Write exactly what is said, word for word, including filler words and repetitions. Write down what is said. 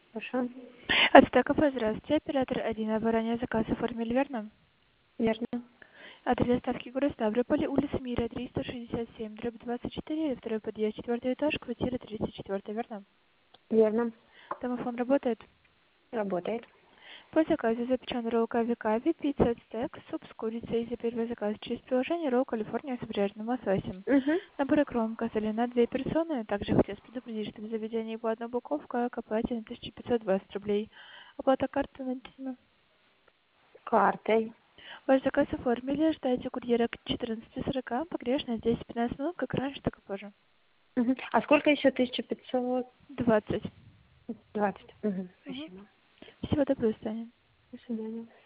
Хорошо. От кафе, здравствуйте. Оператор один. Вы ранее заказ оформили, верно? Верно. Адрес доставки город Ставрополь, улица Мира, триста шестьдесят семь, дробь двадцать четыре, второй подъезд, четвертый этаж, квартира тридцать четыре, верно? Верно. Домофон работает? Работает. По заказу запечен ролл кави-кави, пицца стек, суп с курицей. За первый заказ через приложение ролл Калифорния с обжаренным лососем. Угу. Набор икром козали на две персоны. Также хотелось предупредить, что в заведении была одна упаковка, к оплате на тысяча пятьсот двадцать рублей. Оплата карты на телефон. Картой. Ваш заказ оформили, ждайте курьера к четырнадцати сорока, погрешность десять-пятнадцать минут, как раньше, так и позже. Угу. А сколько еще тысяча пятьсот двадцать. двадцать? Угу. Угу. Спасибо. Всего доброго, Таня. До свидания.